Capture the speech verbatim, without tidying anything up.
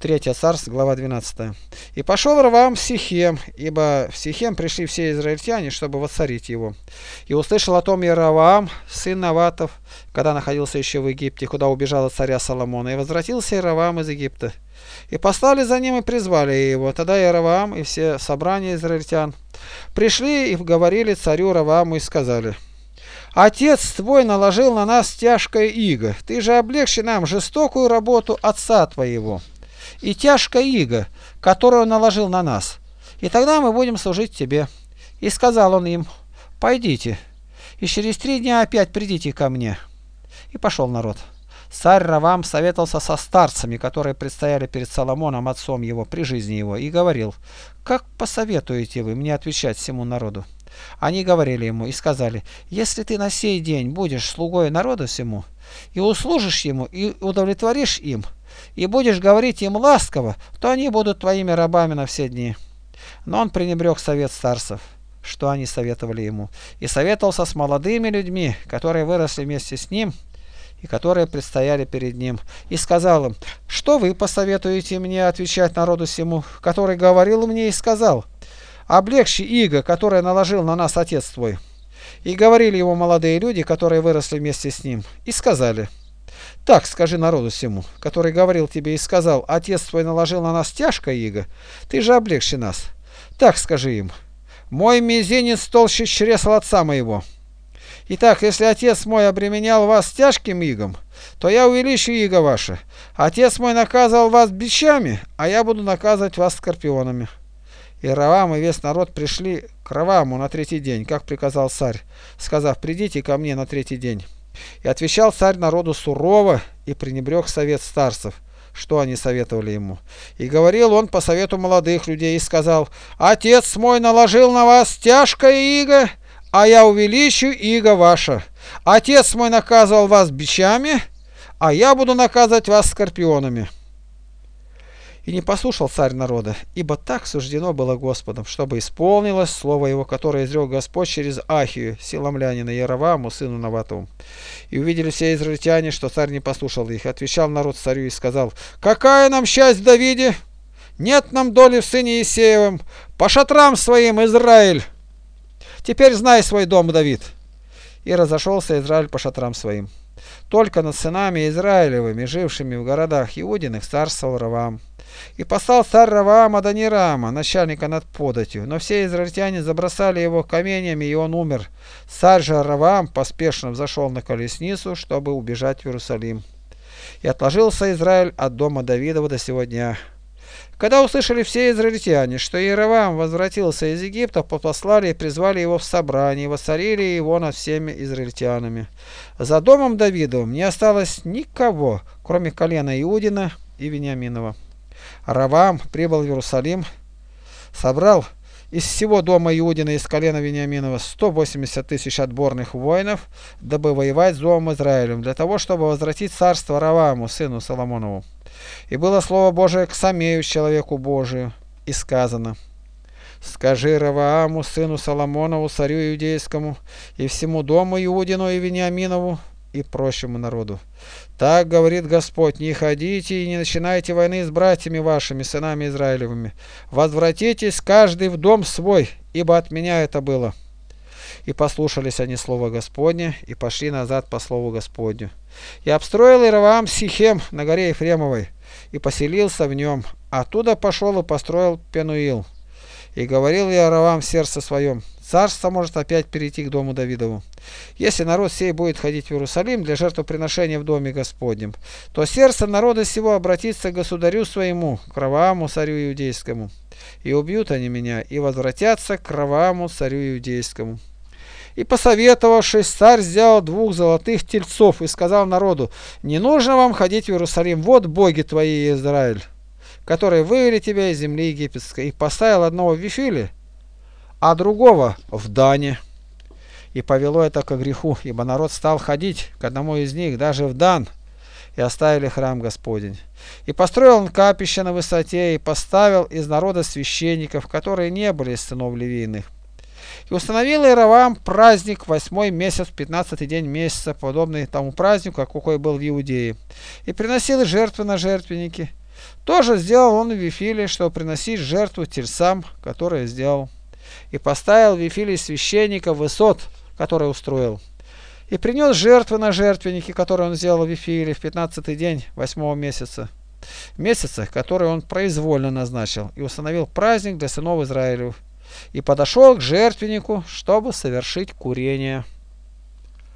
третье царство, глава двенадцатая. «И пошел Раваам в Сихем, ибо в Сихем пришли все израильтяне, чтобы воцарить его. И услышал о том Иераваам, сын Наватов, когда находился еще в Египте, куда убежал от царя Соломона. И возвратился Иераваам из Египта. И послали за ним и призвали его. Тогда Иераваам и все собрания израильтян пришли и говорили царю Равааму и сказали: Отец твой наложил на нас тяжкое иго, ты же облегчи нам жестокую работу отца твоего и тяжкое иго, которое он наложил на нас, и тогда мы будем служить тебе. И сказал он им: пойдите, и через три дня опять придите ко мне. И пошел народ. Царь Раваам советовался со старцами, которые предстояли перед Соломоном, отцом его, при жизни его, и говорил: как посоветуете вы мне отвечать всему народу? Они говорили ему и сказали: если ты на сей день будешь слугой народу всему, и услужишь ему, и удовлетворишь им, и будешь говорить им ласково, то они будут твоими рабами на все дни. Но он пренебрег совет старцев, что они советовали ему, и советовался с молодыми людьми, которые выросли вместе с ним, и которые предстояли перед ним, и сказал им: что вы посоветуете мне отвечать народу сему, который говорил мне и сказал: облегчи иго, которое наложил на нас отец твой? И говорили ему молодые люди, которые выросли вместе с ним, и сказали: так скажи народу сему, который говорил тебе и сказал: отец твой наложил на нас тяжкое иго, ты же облегчи нас. Так скажи им: мой мизинец толще чресла отца моего. Итак, если отец мой обременял вас тяжким игом, то я увеличу иго ваше. Отец мой наказывал вас бичами, а я буду наказывать вас скорпионами. И Раваам и весь народ пришли к Равааму на третий день, как приказал царь, сказав: придите ко мне на третий день. И отвечал царь народу сурово и пренебрег совет старцев, что они советовали ему. И говорил он по совету молодых людей и сказал: отец мой наложил на вас тяжкое иго, а я увеличу иго ваше. Отец мой наказывал вас бичами, а я буду наказывать вас скорпионами. И не послушал царь народа, ибо так суждено было Господом, чтобы исполнилось слово его, которое изрек Господь через Ахию, силамлянина, Иеравааму, сыну Наватову. И увидели все израильтяне, что царь не послушал их. Отвечал народ царю и сказал: какая нам часть в Давиде? Нет нам доли в сыне Иисеевом. По шатрам своим, Израиль! Теперь знай свой дом, Давид. И разошелся Израиль по шатрам своим. Только над сынами Израилевыми, жившими в городах Иудиных, царствовал Раваам. И послал царь Раваам Адонирама, начальника над податью, но все израильтяне забросали его каменьями, и он умер. Царь же Раваам поспешно взошел на колесницу, чтобы убежать в Иерусалим. И отложился Израиль от дома Давидова до сего дня. Когда услышали все израильтяне, что Иераваам возвратился из Египта, послали и призвали его в собрание, и воцарили его над всеми израильтянами. За домом Давидовым не осталось никого, кроме колена Иудина и Вениаминова. Раваам прибыл в Иерусалим, собрал из всего дома Иудина и из колена Вениаминова сто восемьдесят тысяч отборных воинов, дабы воевать с домом Израилем, для того, чтобы возвратить царство Равааму, сыну Соломонову. И было слово Божие к Самею, человеку Божию, и сказано: скажи Равааму, сыну Соломонову, царю иудейскому, и всему дому Иудину и Вениаминову, и прочему народу: так говорит Господь: не ходите и не начинайте войны с братьями вашими, сынами Израилевыми. Возвратитесь каждый в дом свой, ибо от меня это было. И послушались они слова Господня, и пошли назад по слову Господню. И обстроил Иераваам Сихем на горе Ефремовой, и поселился в нем. Оттуда пошел и построил Пенуил. И говорил Иераваам в сердце своем: царство может опять перейти к дому Давидову. Если народ сей будет ходить в Иерусалим для жертвоприношения в доме Господнем, то сердце народа сего обратится к государю своему, к Равааму, царю иудейскому. И убьют они меня, и возвратятся к Равааму, царю иудейскому. И, посоветовавшись, царь сделал двух золотых тельцов и сказал народу: не нужно вам ходить в Иерусалим, вот боги твои, Израиль, которые вывели тебя из земли египетской. И поставил одного в Вифиле, а другого в Дане. И повело это ко греху, ибо народ стал ходить к одному из них, даже в Дан, и оставили храм Господень. И построил он капище на высоте, и поставил из народа священников, которые не были из сынов Левийных. И установил Иераваам праздник восьмой месяц, пятнадцатый день месяца, подобный тому празднику, какой был в Иудее. И приносил жертвы на жертвенники, Тоже сделал он в Вифиле, чтобы приносить жертву тельцам, которые сделал. И поставил в Вифиле священника высот, который устроил. И принес жертвы на жертвенники, которые он сделал в Вифиле в пятнадцатый день восьмого месяца. Месяца, который он произвольно назначил, и установил праздник для сынов Израилев. И подошел к жертвеннику, чтобы совершить курение.